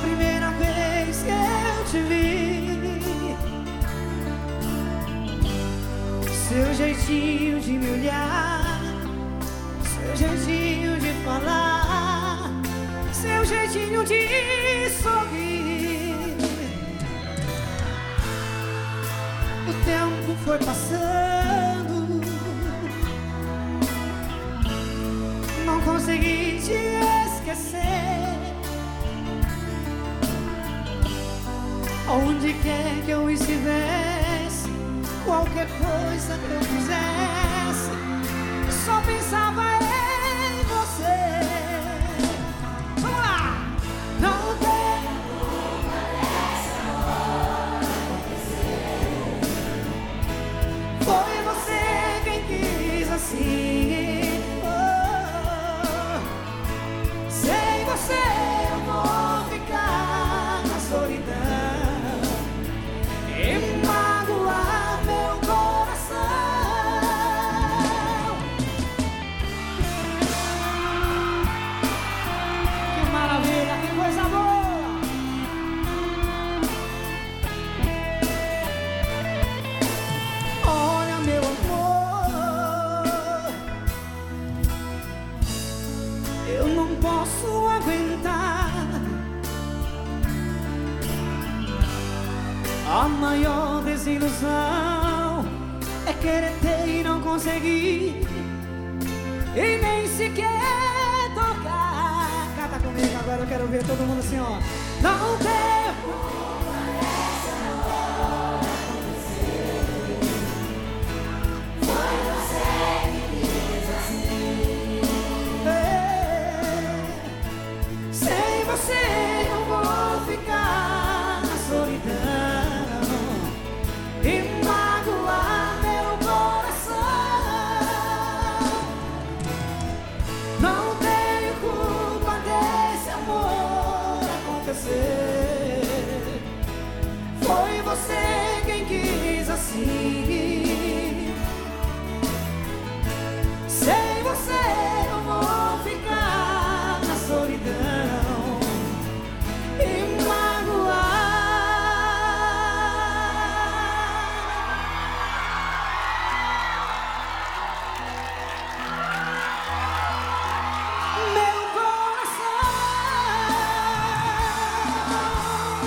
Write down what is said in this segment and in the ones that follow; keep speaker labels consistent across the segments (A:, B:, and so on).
A: primeira vez que eu te vi, seu jeitinho de me olhar, seu jeitinho de falar, seu jeitinho de sorrir. O tempo foi passando, não consegui te esquecer. Onde quer que eu estivesse, qualquer coisa que eu fizesse, só pensava em você. Vamos lá! Não tem culpa dessa hora acontecer. Foi você quem quis assim. Sem você eu vou ficar na solidão e magoar meu coração. Que maravilha, que coisa boa! Olha, meu amor, eu não posso aguentar a maior desilusão é querer ter e não conseguir, e nem sequer tocar. Canta comigo agora, eu quero ver todo mundo assim, ó. Não tem culpa dessa hora acontecer. Foi você que quis assim. Sem você eu vou ficar na solidão e magoar meu coração. Não tenho culpa desse amor acontecer. Foi você quem quis assim. Sem você eu vou ficar na solidão e magoar.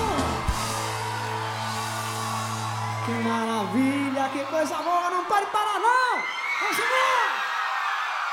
A: Que maravilha, que coisa boa, não pare de parar.